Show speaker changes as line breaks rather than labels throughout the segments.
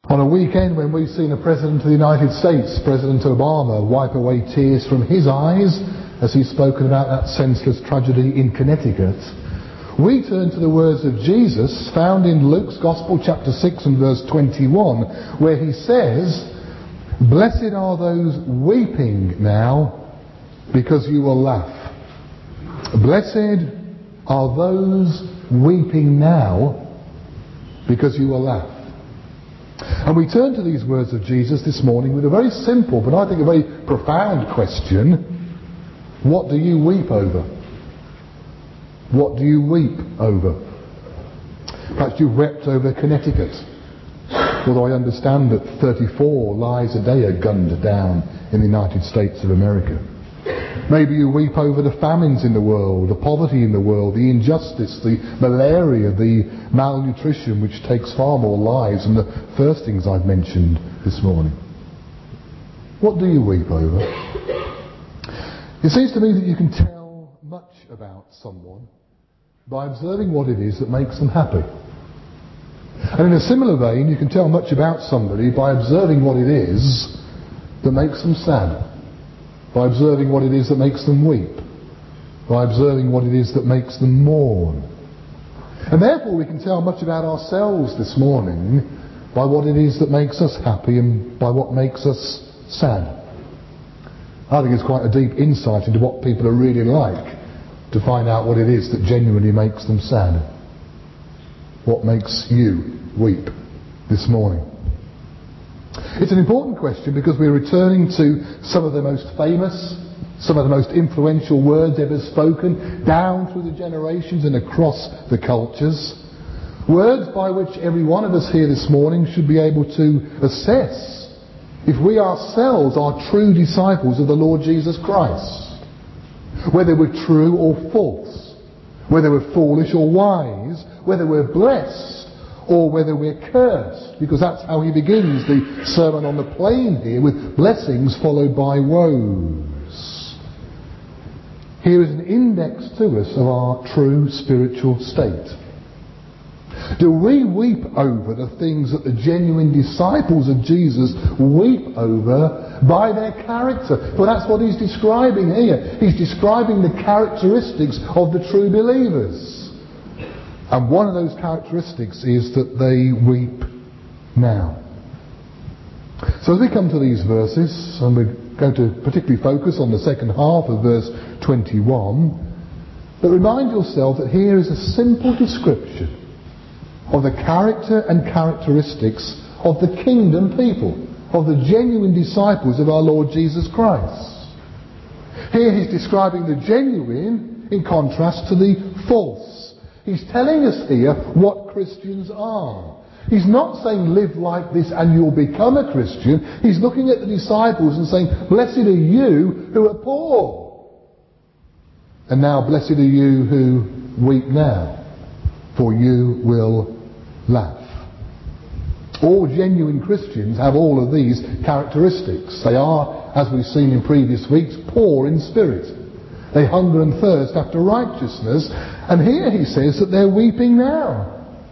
On a weekend when we've seen the President of the United States, President Obama, wipe away tears from his eyes as he's spoken about that senseless tragedy in Connecticut, we turn to the words of Jesus found in Luke's Gospel chapter 6 and verse 21, where he says, "Blessed are those weeping now, because you will laugh." Blessed are those weeping now, because you will laugh. And we turn to these words of Jesus this morning with a very simple, but I think a very profound question. What do you weep over? What do you weep over? Perhaps you've wept over Connecticut, although I understand that 34 lives a day are gunned down in the United States of America. Maybe you weep over the famines in the world, the poverty in the world, the injustice, the malaria, the malnutrition, which takes far more lives than the first things I've mentioned this morning. What do you weep over? It seems to me that you can tell much about someone by observing what it is that makes them happy. And in a similar vein, you can tell much about somebody by observing what it is that makes them sad, by observing what it is that makes them weep, by observing what it is that makes them mourn. And therefore we can tell much about ourselves this morning by what it is that makes us happy and by what makes us sad. I think it's quite a deep insight into what people are really like to find out what it is that genuinely makes them sad. What makes you weep this morning? It's an important question because we're returning to some of the most famous, some of the most influential words ever spoken down through the generations and across the cultures. Words by which every one of us here this morning should be able to assess if we ourselves are true disciples of the Lord Jesus Christ. Whether we're true or false, whether we're foolish or wise, whether we're blessed or whether we're cursed, because that's how he begins the Sermon on the Plain here, with blessings followed by woes. Here is an index to us of our true spiritual state. Do we weep over the things that the genuine disciples of Jesus weep over by their character? Well, that's what he's describing here. He's describing the characteristics of the true believers. And one of those characteristics is that they weep now. So as we come to these verses, and we're going to particularly focus on the second half of verse 21, but remind yourself that here is a simple description of the character and characteristics of the kingdom people, of the genuine disciples of our Lord Jesus Christ. Here he's describing the genuine in contrast to the false. He's telling us here what Christians are. He's not saying live like this and you'll become a Christian. He's looking at the disciples and saying, blessed are you who are poor. And now blessed are you who weep now, for you will laugh. All genuine Christians have all of these characteristics. They are, as we've seen in previous weeks, poor in spirit. They hunger and thirst after righteousness. And here he says that they're weeping now.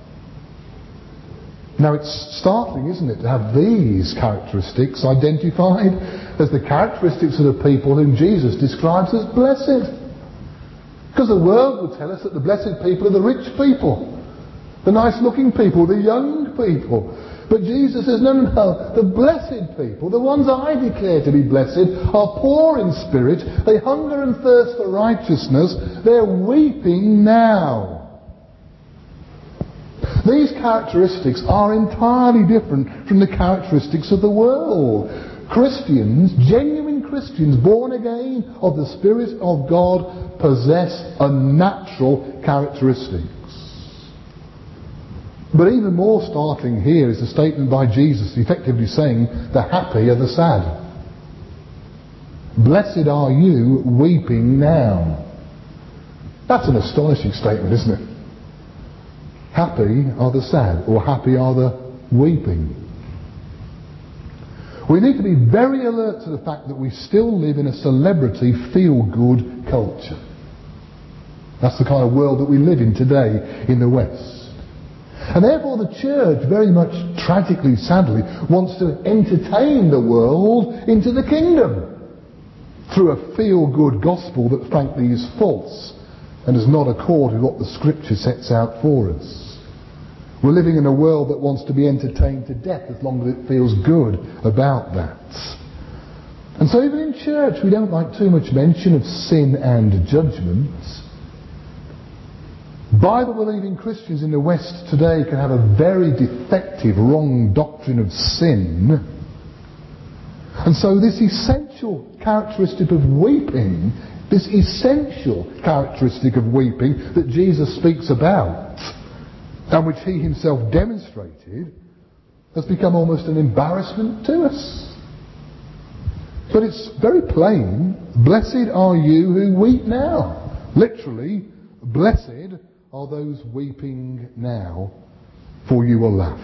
Now it's startling, isn't it, to have these characteristics identified as the characteristics of the people whom Jesus describes as blessed. Because the world would tell us that the blessed people are the rich people, the nice looking people, the young people. But Jesus says, no, the blessed people, the ones I declare to be blessed, are poor in spirit, they hunger and thirst for righteousness, they're weeping now. These characteristics are entirely different from the characteristics of the world. Christians, genuine Christians, born again of the Spirit of God, possess unnatural characteristics. But even more startling here is the statement by Jesus effectively saying, the happy are the sad. Blessed are you weeping now. That's an astonishing statement, isn't it? Happy are the sad, or happy are the weeping. We need to be very alert to the fact that we still live in a celebrity feel-good culture. That's the kind of world that we live in today in the West. And therefore the church, very much tragically, sadly, wants to entertain the world into the kingdom through a feel-good gospel that frankly is false and does not accord with what the scripture sets out for us. We're living in a world that wants to be entertained to death as long as it feels good about that. And so even in church we don't like too much mention of sin and judgment. Bible-believing Christians in the West today can have a very defective, wrong doctrine of sin. And so this essential characteristic of weeping, this essential characteristic of weeping that Jesus speaks about, and which he himself demonstrated, has become almost an embarrassment to us. But it's very plain, blessed are you who weep now. Literally, blessed are those weeping now, for you will laugh.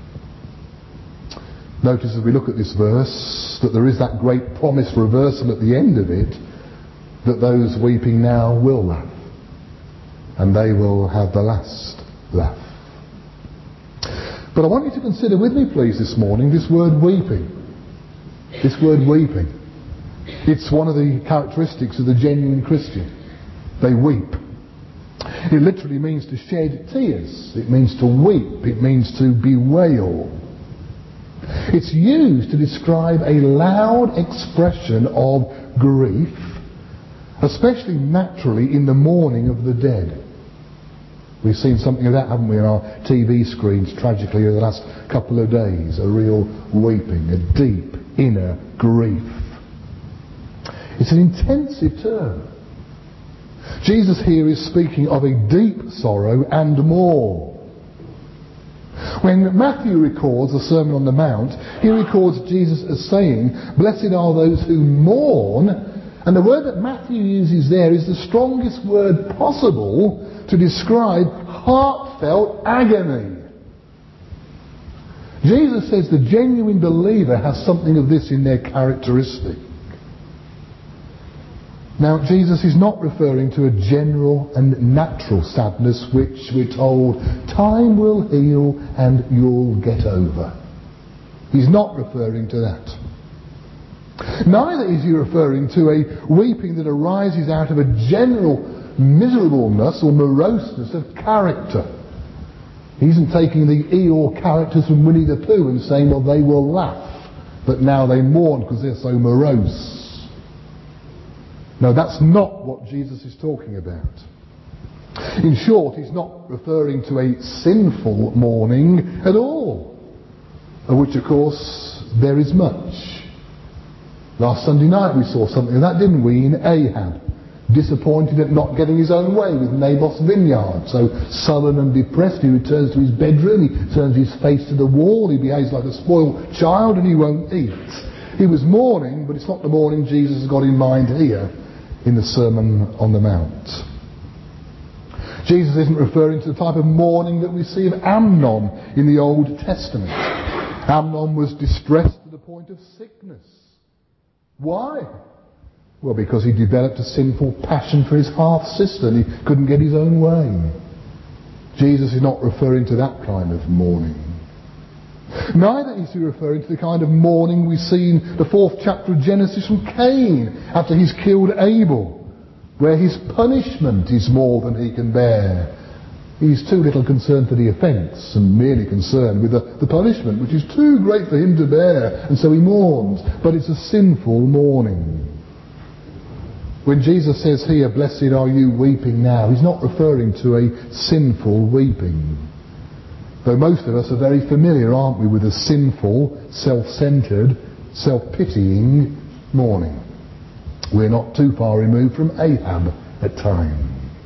Notice as we look at this verse that there is that great promised reversal at the end of it, that those weeping now will laugh, and they will have the last laugh. But I want you to consider with me, please, this morning, this word weeping. This word weeping. It's one of the characteristics of the genuine Christian. They weep. It literally means to shed tears. It means to weep. It means to bewail. It's used to describe a loud expression of grief, especially naturally in the mourning of the dead. We've seen something of that, haven't we, on our TV screens tragically over the last couple of days. A real weeping, a deep inner grief. It's an intensive term. Jesus here is speaking of a deep sorrow and more. When Matthew records the Sermon on the Mount, he records Jesus as saying, blessed are those who mourn, and the word that Matthew uses there is the strongest word possible to describe heartfelt agony. Jesus says the genuine believer has something of this in their characteristic. Now, Jesus is not referring to a general and natural sadness which we're told time will heal and you'll get over. He's not referring to that. Neither is he referring to a weeping that arises out of a general miserableness or moroseness of character. He isn't taking the Eeyore characters from Winnie the Pooh and saying, well, they will laugh, but now they mourn because they're so morose. No, that's not what Jesus is talking about. In short, he's not referring to a sinful mourning at all, of which, of course, there is much. Last Sunday night we saw something of that, didn't we, in Ahab, disappointed at not getting his own way with Naboth's vineyard. So sullen and depressed, he returns to his bedroom, he turns his face to the wall, he behaves like a spoiled child, and he won't eat. He was mourning, but it's not the mourning Jesus has got in mind here in the Sermon on the Mount. Jesus isn't referring to the type of mourning that we see of Amnon in the Old Testament. Amnon was distressed to the point of sickness. Why? Well, because he developed a sinful passion for his half-sister and he couldn't get his own way. Jesus is not referring to that kind of mourning. Neither is he referring to the kind of mourning we see in the 4th chapter of Genesis from Cain after he's killed Abel, where his punishment is more than he can bear. He's too little concerned for the offence and merely concerned with the punishment, which is too great for him to bear, and so he mourns. But it's a sinful mourning. When Jesus says here, blessed are you weeping now, he's not referring to a sinful weeping. Though most of us are very familiar, aren't we, with a sinful, self-centred, self-pitying mourning. We're not too far removed from Ahab at times.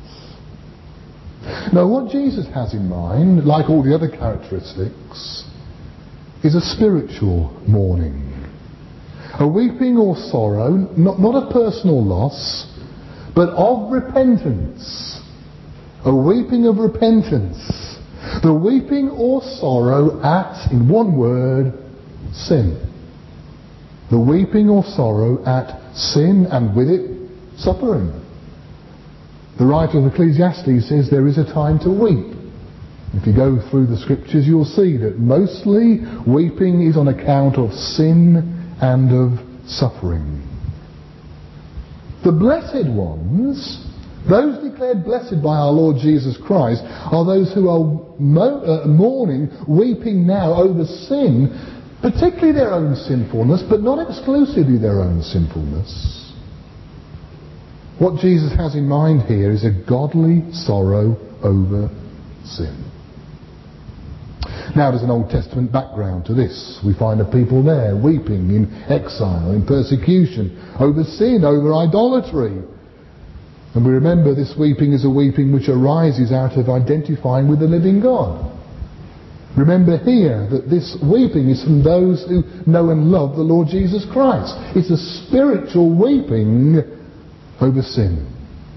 Now, what Jesus has in mind, like all the other characteristics, is a spiritual mourning. A weeping or sorrow, not a personal loss, but of repentance. A weeping of repentance. The weeping or sorrow at, in one word, sin. The weeping or sorrow at sin, and with it, suffering. The writer of Ecclesiastes says there is a time to weep If you go through the scriptures, you'll see that mostly weeping is on account of sin and of suffering. The blessed ones, those declared blessed by our Lord Jesus Christ, are those who are mourning, weeping now over sin, particularly their own sinfulness, but not exclusively their own sinfulness. What Jesus has in mind here is a godly sorrow over sin. Now there's an Old Testament background to this. We find the people there weeping in exile, in persecution, over sin, over idolatry. And we remember this weeping is a weeping which arises out of identifying with the living God. Remember here that this weeping is from those who know and love the Lord Jesus Christ. It's a spiritual weeping over sin.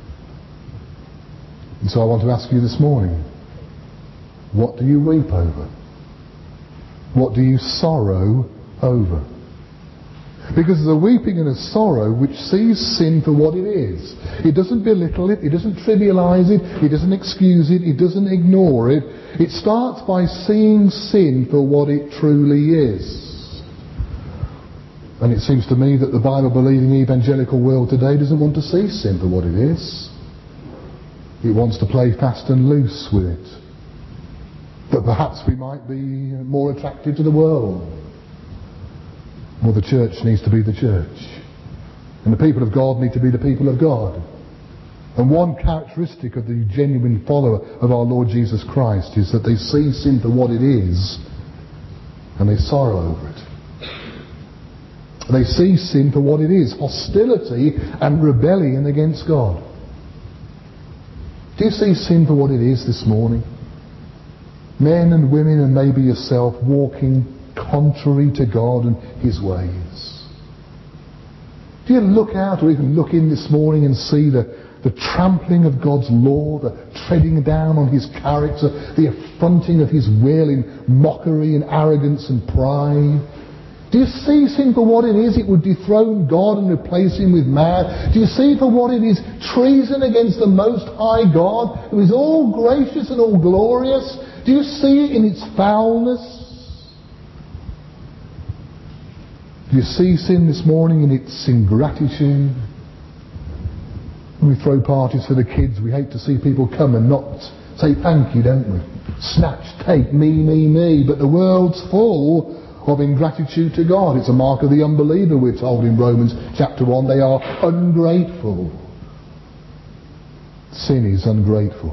And so I want to ask you this morning, what do you weep over? What do you sorrow over? Because there's a weeping and a sorrow which sees sin for what it is. It doesn't belittle it, it doesn't trivialize it, it doesn't excuse it, it doesn't ignore it. It starts by seeing sin for what it truly is. And it seems to me that the Bible-believing evangelical world today doesn't want to see sin for what it is. It wants to play fast and loose with it. That perhaps we might be more attractive to the world. Well, the church needs to be the church. And the people of God need to be the people of God. And one characteristic of the genuine follower of our Lord Jesus Christ is that they see sin for what it is and they sorrow over it. They see sin for what it is, hostility and rebellion against God. Do you see sin for what it is this morning? Men and women, and maybe yourself, walking contrary to God and His ways. Do you look out or even look in this morning and see the trampling of God's law, the treading down on His character, the affronting of His will in mockery and arrogance and pride? Do you see sin for what it is? It would dethrone God and replace Him with man. Do you see for what it is? Treason against the Most High God, who is all gracious and all glorious. Do you see it in its foulness? Do you see sin this morning in its ingratitude? When we throw parties for the kids, we hate to see people come and not say thank you, don't we? Snatch, take, me. But the world's full of ingratitude to God. It's a mark of the unbeliever, we're told in Romans chapter 1. They are ungrateful. Sin is ungrateful.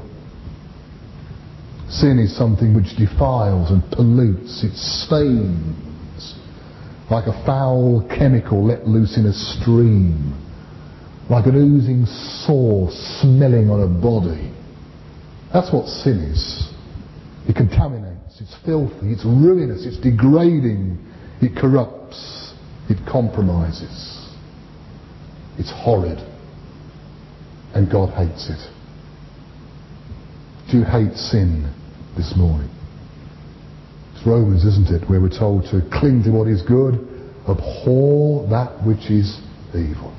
Sin is something which defiles and pollutes. It stains like a foul chemical let loose in a stream, like an oozing sore smelling on a body. That's what sin is. It contaminates, it's filthy, it's ruinous, it's degrading, it corrupts, it compromises. It's horrid. And God hates it. Do you hate sin this morning? It's Romans, isn't it, where we're told to cling to what is good, abhor that which is evil.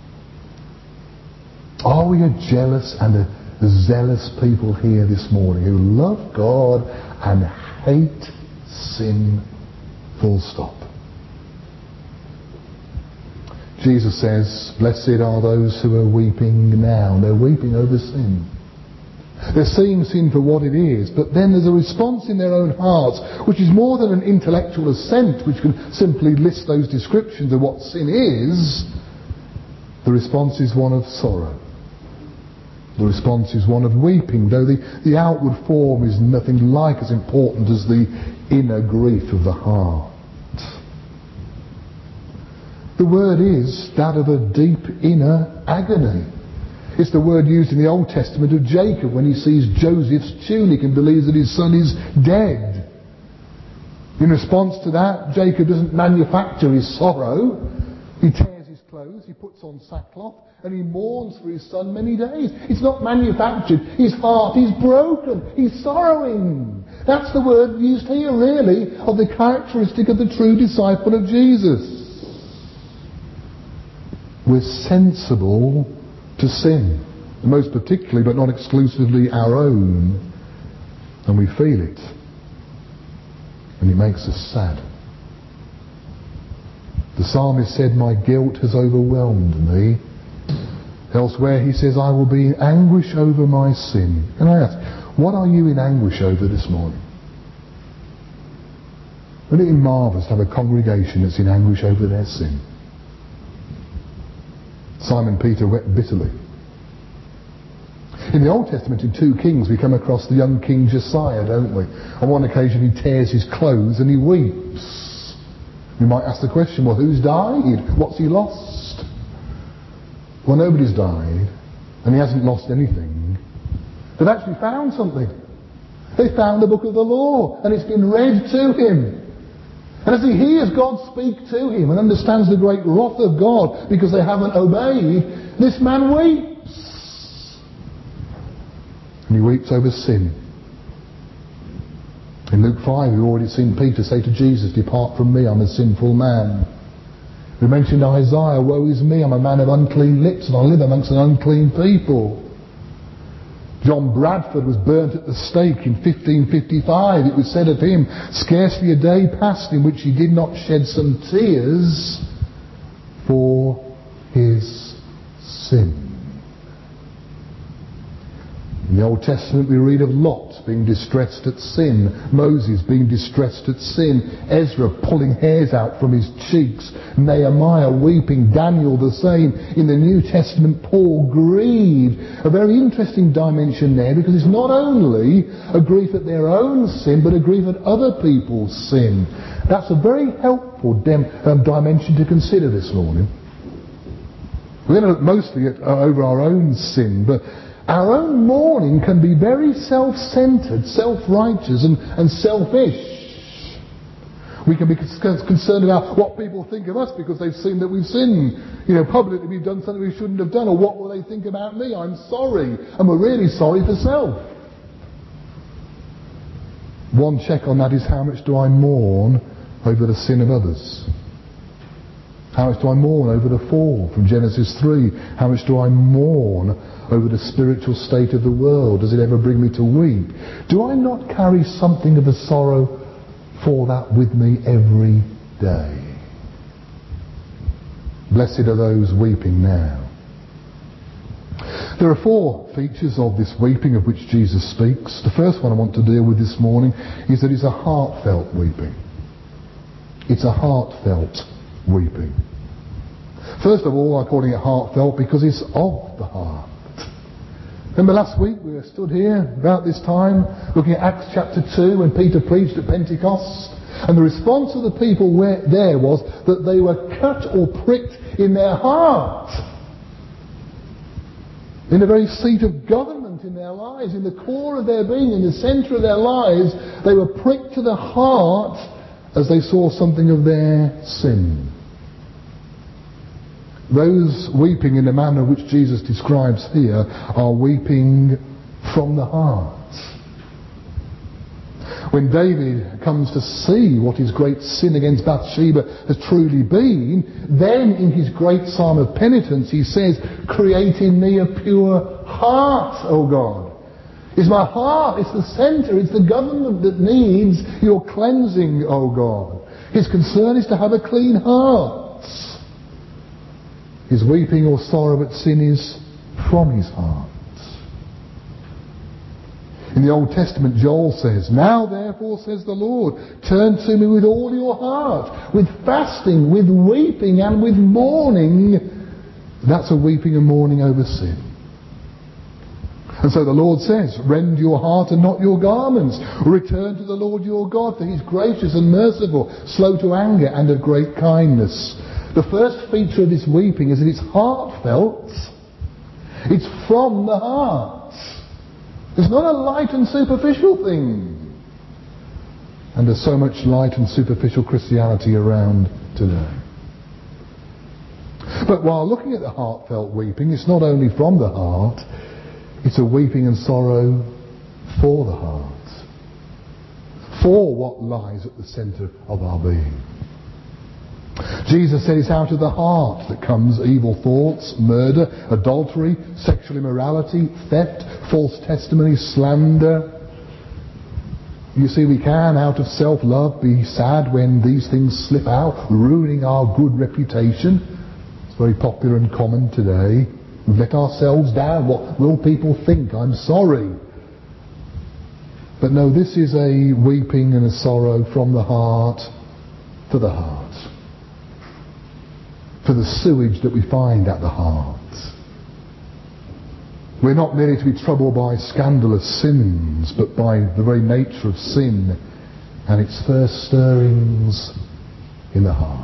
Are we a jealous and a zealous people here this morning who love God and hate sin, full stop? Jesus says, blessed are those who are weeping now. They're weeping over sin. They're seeing sin for what it is, but then there's a response in their own hearts which is more than an intellectual assent which can simply list those descriptions of what sin is. The response is one of sorrow. The response is one of weeping, though the outward form is nothing like as important as the inner grief of the heart. The word is that of a deep inner agony. It's the word used in the Old Testament of Jacob when he sees Joseph's tunic and believes that his son is dead. In response to that, Jacob doesn't manufacture his sorrow. He tears his clothes, he puts on sackcloth, and he mourns for his son many days. It's not manufactured. His heart is broken. He's sorrowing. That's the word used here, really, of the characteristic of the true disciple of Jesus. We're sensible to sin, most particularly, but not exclusively, our own. And we feel it. And it makes us sad. The psalmist said, "My guilt has overwhelmed me." Elsewhere he says, "I will be in anguish over my sin." Can I ask, what are you in anguish over this morning? Wouldn't it be marvellous to have a congregation that's in anguish over their sin? Simon Peter wept bitterly. In the Old Testament, in 2 Kings, we come across the young King Josiah, don't we? On one occasion he tears his clothes and he weeps. You might ask the question, well, who's died? What's he lost? Well, nobody's died, and he hasn't lost anything. They've actually found something. They found the book of the law, and it's been read to him. And as he hears God speak to him and understands the great wrath of God because they haven't obeyed, this man weeps. And he weeps over sin. In Luke 5, we've already seen Peter say to Jesus, "Depart from me, I'm a sinful man." We mentioned Isaiah, "Woe is me, I'm a man of unclean lips, and I live amongst an unclean people." John Bradford was burnt at the stake in 1555. It was said of him, "Scarcely a day passed in which he did not shed some tears for his sin." In the Old Testament we read of Lot being distressed at sin, Moses being distressed at sin, Ezra pulling hairs out from his cheeks, Nehemiah weeping, Daniel the same. In the New Testament, Paul grieved. A very interesting dimension there, because it's not only a grief at their own sin, but a grief at other people's sin. That's a very helpful dimension to consider this morning. We're going to look mostly over our own sin, but our own mourning can be very self-centered, self-righteous and selfish. We can be concerned about what people think of us because they've seen that we've sinned. Publicly we've done something we shouldn't have done, or what will they think about me? I'm sorry. And we're really sorry for self. One check on that is, how much do I mourn over the sin of others? How much do I mourn over the fall from Genesis 3? How much do I mourn over the spiritual state of the world? Does it ever bring me to weep? Do I not carry something of a sorrow for that with me every day? Blessed are those weeping now. There are 4 features of this weeping of which Jesus speaks. The first one I want to deal with this morning is that it's a heartfelt weeping. It's a heartfelt weeping. First of all, I'm calling it heartfelt because it's of the heart. Remember last week we were stood here about this time looking at Acts chapter 2 when Peter preached at Pentecost, and the response of the people there was that they were cut or pricked in their heart. In the very seat of government in their lives, in the core of their being, in the centre of their lives, they were pricked to the heart as they saw something of their sin. Those weeping in the manner which Jesus describes here are weeping from the heart. When David comes to see what his great sin against Bathsheba has truly been, then in his great psalm of penitence he says, "Create in me a pure heart, O God." It's my heart, it's the centre, it's the government that needs your cleansing, O God. His concern is to have a clean heart. His weeping or sorrow at sin is from his heart. In the Old Testament, Joel says, "Now therefore, says the Lord, turn to me with all your heart, with fasting, with weeping, and with mourning." That's a weeping and mourning over sin. And so the Lord says, "Rend your heart and not your garments. Return to the Lord your God, for he's gracious and merciful, slow to anger, and of great kindness." The first feature of this weeping is that it's heartfelt. It's from the heart. It's not a light and superficial thing. And there's so much light and superficial Christianity around today. But while looking at the heartfelt weeping, it's not only from the heart, it's a weeping and sorrow for the heart. For what lies at the centre of our being. Jesus said it's out of the heart that comes evil thoughts, murder, adultery, sexual immorality, theft, false testimony, slander. You see, we can, out of self-love, be sad when these things slip out, ruining our good reputation. It's very popular and common today. We've let ourselves down. What will people think? I'm sorry. But no, this is a weeping and a sorrow from the heart to the heart. For the sewage that we find at the heart. We're not merely to be troubled by scandalous sins, but by the very nature of sin and its first stirrings in the heart.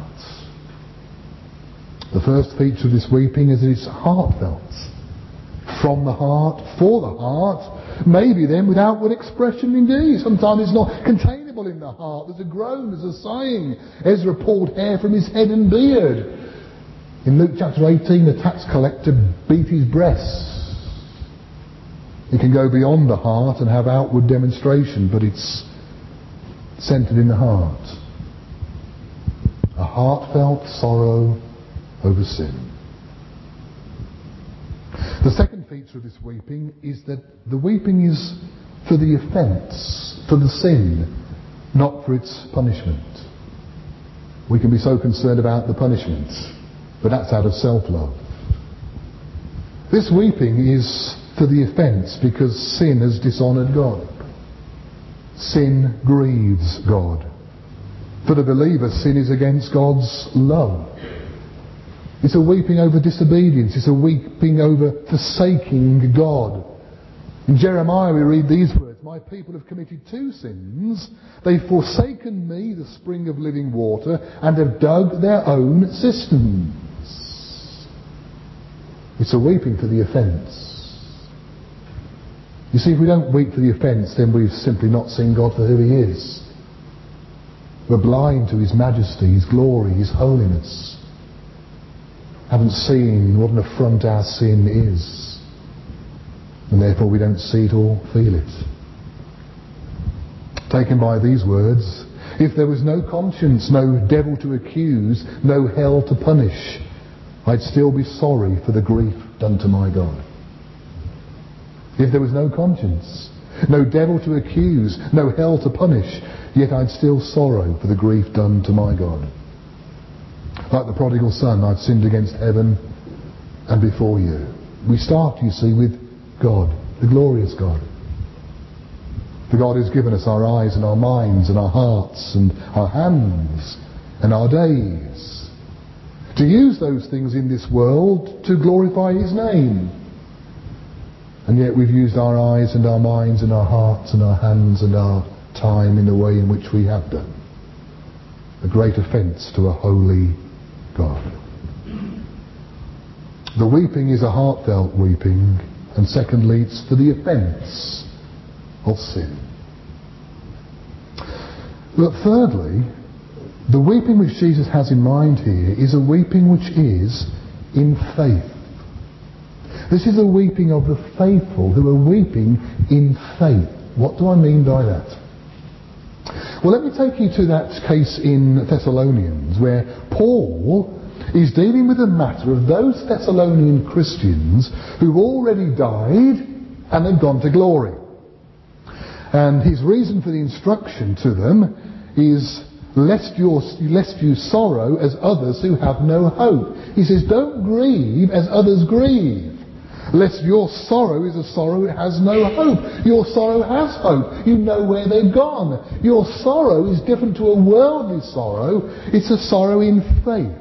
The first feature of this weeping is that it's heartfelt. From the heart, for the heart, maybe then with outward expression indeed. Sometimes it's not containable in the heart. There's a groan, there's a sighing. Ezra pulled hair from his head and beard. In Luke chapter 18, the tax collector beat his breast. It can go beyond the heart and have outward demonstration, but it's centered in the heart. A heartfelt sorrow over sin. The second feature of this weeping is that the weeping is for the offence, for the sin, not for its punishment. We can be so concerned about the punishment, but that's out of self-love. This weeping is for the offence because sin has dishonoured God. Sin grieves God. For the believer, sin is against God's love. It's a weeping over disobedience. It's a weeping over forsaking God. In Jeremiah we read these words, "My people have committed two sins. They've forsaken me, the spring of living water, and have dug their own cisterns." It's a weeping for the offence. You see, if we don't weep for the offence, then we've simply not seen God for who He is. We're blind to His majesty, His glory, His holiness. Haven't seen what an affront our sin is. And therefore we don't see it or feel it. Taken by these words, if there was no conscience, no devil to accuse, no hell to punish, I'd still be sorry for the grief done to my God. If there was no conscience, no devil to accuse, no hell to punish, yet I'd still sorrow for the grief done to my God. Like the prodigal son, I've sinned against heaven and before you. We start, you see, with God, the glorious God. For God has given us our eyes and our minds and our hearts and our hands and our days to use those things in this world to glorify His name. And yet we've used our eyes and our minds and our hearts and our hands and our time in the way in which we have done. A great offence to a holy God. The weeping is a heartfelt weeping, and secondly, it's for the offence of sin. But thirdly, the weeping which Jesus has in mind here is a weeping which is in faith. This is a weeping of the faithful who are weeping in faith. What do I mean by that? Well, let me take you to that case in Thessalonians where Paul is dealing with the matter of those Thessalonian Christians who've already died and have gone to glory. And his reason for the instruction to them is lest you sorrow as others who have no hope. He says, don't grieve as others grieve. Lest your sorrow is a sorrow that has no hope. Your sorrow has hope. You know where they've gone. Your sorrow is different to a worldly sorrow. It's a sorrow in faith.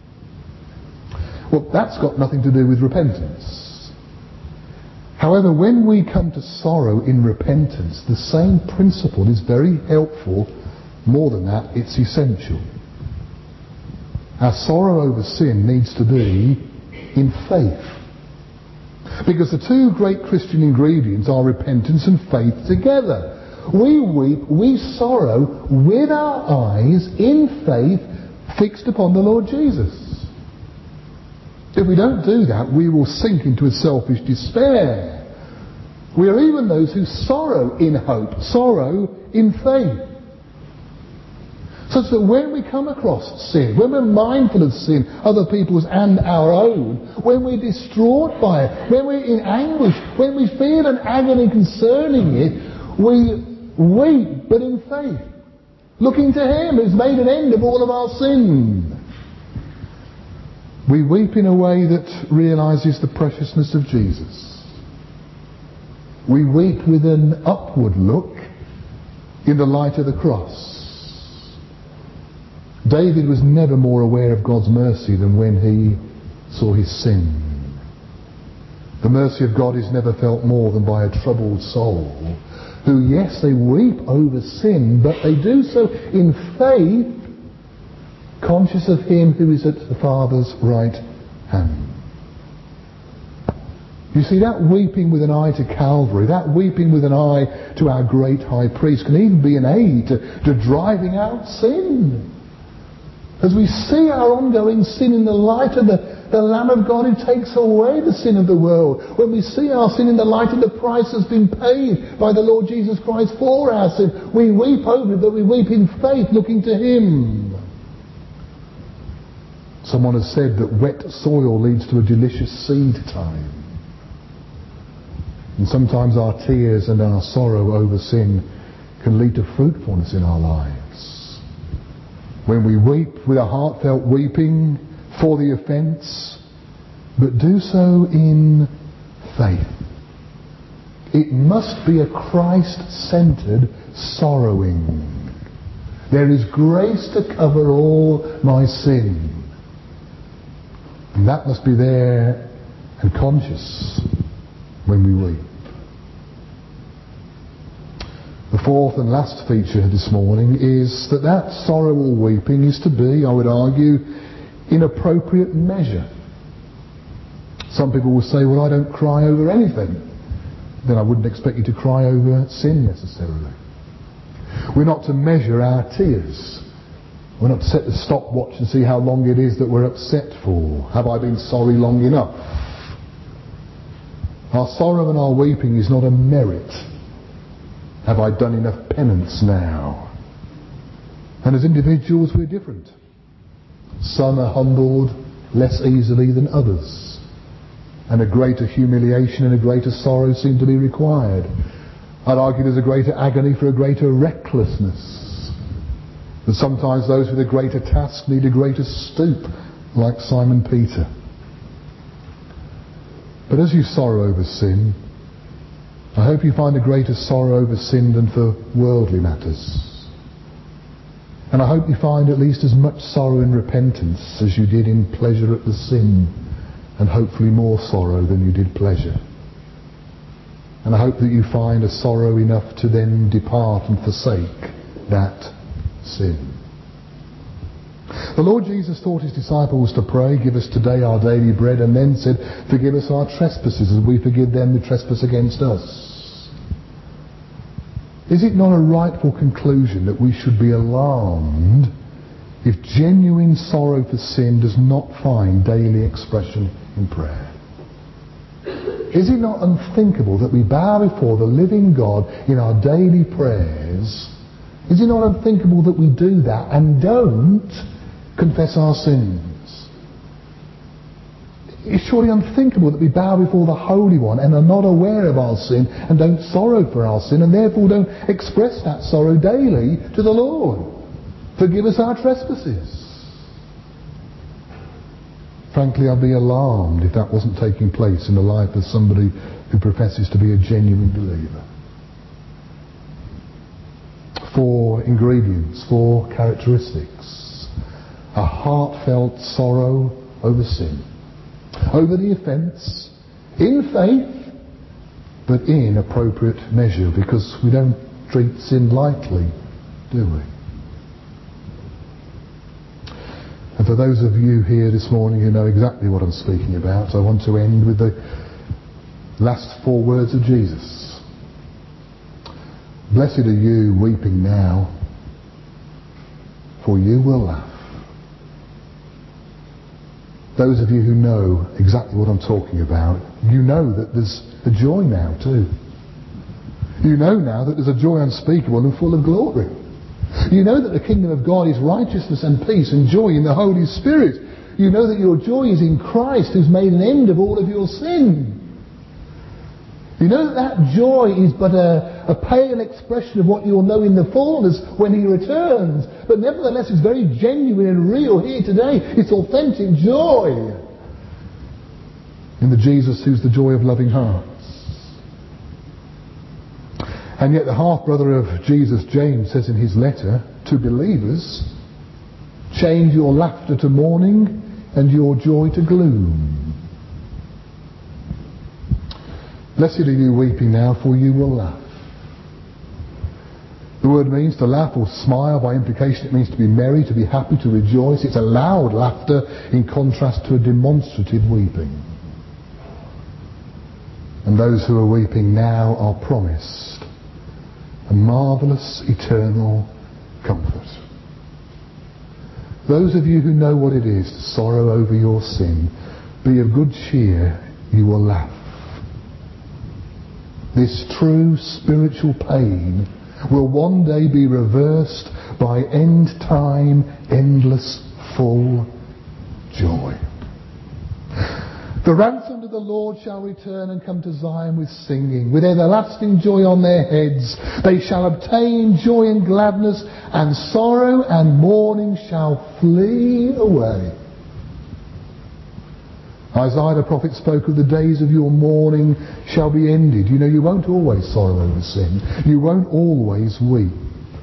Well, that's got nothing to do with repentance. However, when we come to sorrow in repentance, the same principle is very helpful. More than that, it's essential. Our sorrow over sin needs to be in faith. Because the two great Christian ingredients are repentance and faith together. We weep, we sorrow with our eyes in faith fixed upon the Lord Jesus. If we don't do that, we will sink into a selfish despair. We are even those who sorrow in hope, sorrow in faith. Such that when we come across sin, when we're mindful of sin, other people's and our own, when we're distraught by it, when we're in anguish, when we feel an agony concerning it, we weep, but in faith, looking to him who's made an end of all of our sin. We weep in a way that realises the preciousness of Jesus. We weep with an upward look in the light of the cross. David was never more aware of God's mercy than when he saw his sin. The mercy of God is never felt more than by a troubled soul, who, yes, they weep over sin, but they do so in faith, conscious of him who is at the Father's right hand. You see, that weeping with an eye to Calvary, that weeping with an eye to our great high priest, can even be an aid to driving out sin. As we see our ongoing sin in the light of the Lamb of God who takes away the sin of the world, when we see our sin in the light of the price that's been paid by the Lord Jesus Christ for our sin, we weep over it, but we weep in faith, looking to him. Someone has said that wet soil leads to a delicious seed time. And sometimes our tears and our sorrow over sin can lead to fruitfulness in our lives. When we weep with a heartfelt weeping for the offence, but do so in faith. It must be a Christ-centred sorrowing. There is grace to cover all my sin. And that must be there and conscious when we weep. The fourth and last feature this morning is that sorrow or weeping is to be, I would argue, in appropriate measure. Some people will say, well, I don't cry over anything. Then I wouldn't expect you to cry over sin necessarily. We're not to measure our tears. We're not to set the stopwatch and see how long it is that we're upset for. Have I been sorry long enough? Our sorrow and our weeping is not a merit. Have I done enough penance now? And as individuals, we're different. Some are humbled less easily than others, and a greater humiliation and a greater sorrow seem to be required. I'd argue there's a greater agony for a greater recklessness. That sometimes those with a greater task need a greater stoop, like Simon Peter. But as you sorrow over sin, I hope you find a greater sorrow over sin than for worldly matters. And I hope you find at least as much sorrow in repentance as you did in pleasure at the sin, and hopefully more sorrow than you did pleasure. And I hope that you find a sorrow enough to then depart and forsake that sin. The Lord Jesus taught his disciples to pray, give us today our daily bread, and then said, forgive us our trespasses as we forgive them who trespass against us. Is it not a rightful conclusion that we should be alarmed if genuine sorrow for sin does not find daily expression in prayer? Is it not unthinkable that we bow before the living God in our daily prayers? Is it not unthinkable that we do that and don't confess our sins? It's surely unthinkable that we bow before the Holy One and are not aware of our sin and don't sorrow for our sin and therefore don't express that sorrow daily to the Lord. Forgive us our trespasses. Frankly, I'd be alarmed if that wasn't taking place in the life of somebody who professes to be a genuine believer. 4 ingredients, 4 characteristics. A heartfelt sorrow over sin, over the offence, in faith, but in appropriate measure, because we don't treat sin lightly, do we? And for those of you here this morning who know exactly what I'm speaking about, I want to end with the last 4 words of Jesus. Blessed are you weeping now, for you will laugh. Those of you who know exactly what I'm talking about, you know that there's a joy now too. You know now that there's a joy unspeakable and full of glory. You know that the kingdom of God is righteousness and peace and joy in the Holy Spirit. You know that your joy is in Christ, who's made an end of all of your sin. You know that joy is but a pale expression of what you'll know in the fullness when he returns. But nevertheless, it's very genuine and real here today. It's authentic joy in the Jesus who's the joy of loving hearts. And yet the half-brother of Jesus, James, says in his letter to believers, change your laughter to mourning and your joy to gloom. Blessed are you weeping now, for you will laugh. The word means to laugh or smile. By implication, it means to be merry, to be happy, to rejoice. It's a loud laughter in contrast to a demonstrative weeping. And those who are weeping now are promised a marvellous eternal comfort. Those of you who know what it is to sorrow over your sin, be of good cheer, you will laugh. This true spiritual pain will one day be reversed by end-time, endless, full joy. The ransomed of the Lord shall return and come to Zion with singing. With everlasting joy on their heads, they shall obtain joy and gladness, and sorrow and mourning shall flee away. Isaiah the prophet spoke of the days of your mourning shall be ended. You know, you won't always sorrow over sin. You won't always weep.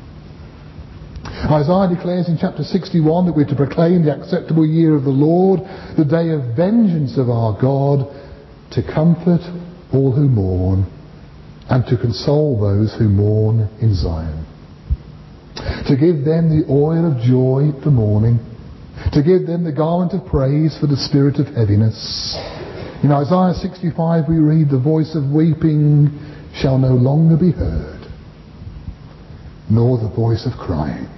Isaiah declares in chapter 61 that we're to proclaim the acceptable year of the Lord, the day of vengeance of our God, to comfort all who mourn and to console those who mourn in Zion. To give them the oil of joy for mourning, to give them the garment of praise for the spirit of heaviness. In Isaiah 65 we read, the voice of weeping shall no longer be heard, nor the voice of crying.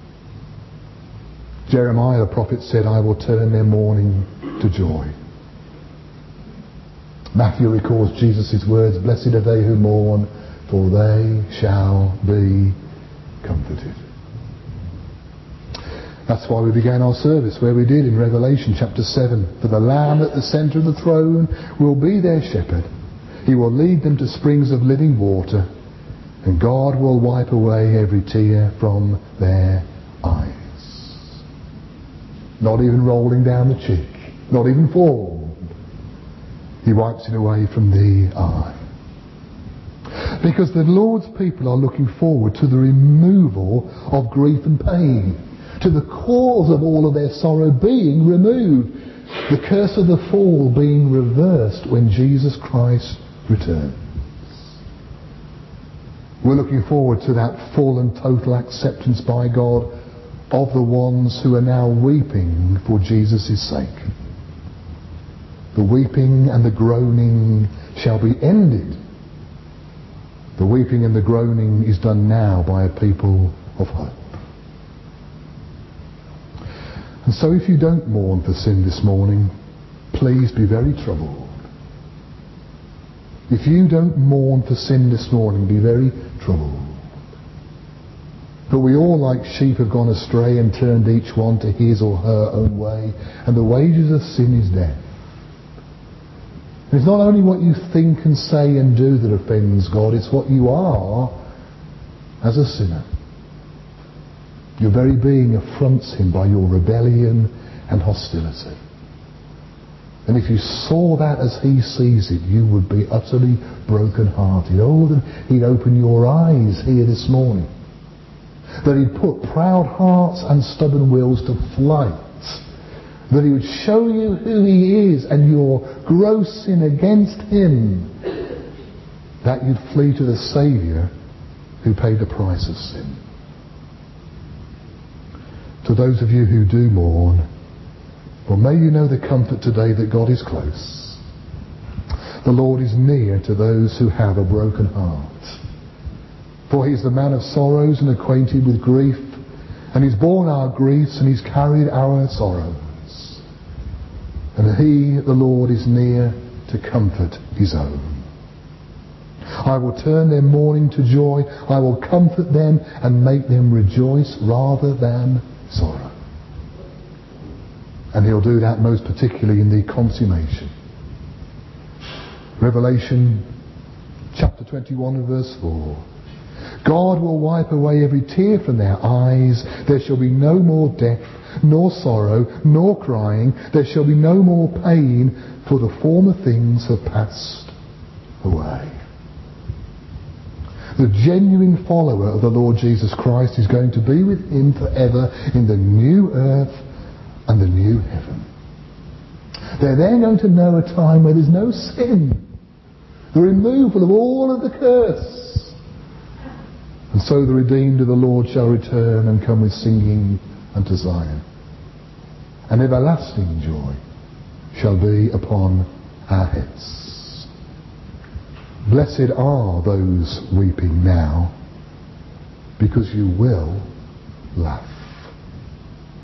Jeremiah the prophet said, I will turn their mourning to joy. Matthew records Jesus' words, blessed are they who mourn, for they shall be comforted. That's why we began our service where we did in Revelation chapter 7. For the Lamb at the centre of the throne will be their shepherd. He will lead them to springs of living water, and God will wipe away every tear from their eyes. Not even rolling down the cheek, not even falling. He wipes it away from the eye. Because the Lord's people are looking forward to the removal of grief and pain, to the cause of all of their sorrow being removed, the curse of the fall being reversed when Jesus Christ returns. We're looking forward to that full and total acceptance by God of the ones who are now weeping for Jesus' sake. The weeping and the groaning shall be ended. The weeping and the groaning is done now by a people of hope. And so if you don't mourn for sin this morning, please be very troubled. If you don't mourn for sin this morning, be very troubled. But we all like sheep have gone astray and turned each one to his or her own way, and the wages of sin is death. It's not only what you think and say and do that offends God, it's what you are as a sinner. Your very being affronts him by your rebellion and hostility. And if you saw that as he sees it, you would be utterly broken-hearted. Oh, that he'd open your eyes here this morning. That he'd put proud hearts and stubborn wills to flight. That he would show you who he is and your gross sin against him. That you'd flee to the Saviour who paid the price of sin. To those of you who do mourn, well, may you know the comfort today that God is close. The Lord is near to those who have a broken heart. For he is the man of sorrows and acquainted with grief, and he's borne our griefs and he's carried our sorrows. And he, the Lord, is near to comfort his own. I will turn their mourning to joy. I will comfort them and make them rejoice rather than sorrow. And he'll do that most particularly in the consummation. Revelation chapter 21 and verse 4. God will wipe away every tear from their eyes. There shall be no more death, nor sorrow, nor crying. There shall be no more pain, for the former things have passed away. The genuine follower of the Lord Jesus Christ is going to be with him forever in the new earth and the new heaven. They're then going to know a time where there's no sin, the removal of all of the curse. And so the redeemed of the Lord shall return and come with singing unto Zion. An everlasting joy shall be upon our heads. Blessed are those weeping now, because you will laugh.